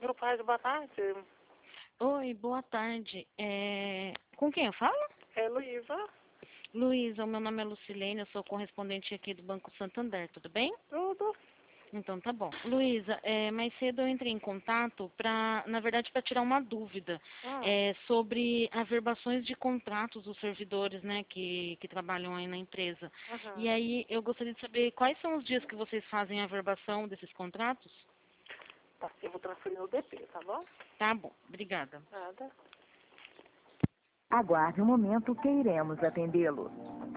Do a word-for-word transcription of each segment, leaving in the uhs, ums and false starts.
Meu pai, boa tarde. Oi, boa tarde. É... Com quem eu falo? É Luísa. Luísa, o meu nome é Lucilene, eu sou correspondente aqui do Banco Santander, tudo bem? Tudo. Então tá bom. Luísa, é, mais cedo eu entrei em contato para, na verdade, para tirar uma dúvida Hum. é, sobre averbações de contratos dos servidores, né, que, que trabalham aí na empresa. E Uhum. aí eu gostaria de saber quais são os dias que vocês fazem a averbação desses contratos? Tá, eu vou transferir no D P, tá bom? Tá bom, obrigada. Nada. Aguarde um momento que iremos atendê-lo.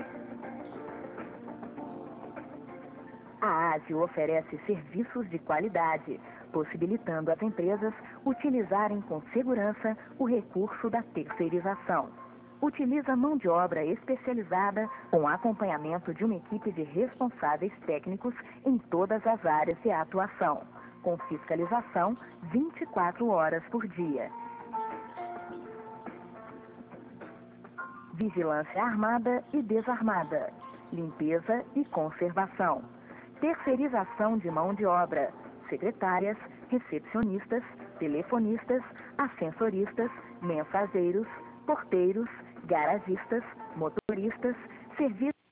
A Ágil oferece serviços de qualidade, possibilitando às empresas utilizarem com segurança o recurso da terceirização. Utiliza mão de obra especializada com acompanhamento de uma equipe de responsáveis técnicos em todas as áreas de atuação, com fiscalização vinte e quatro horas por dia. Vigilância armada e desarmada, limpeza e conservação, terceirização de mão de obra, secretárias, recepcionistas, telefonistas, ascensoristas, mensageiros, porteiros, garagistas, motoristas, serviços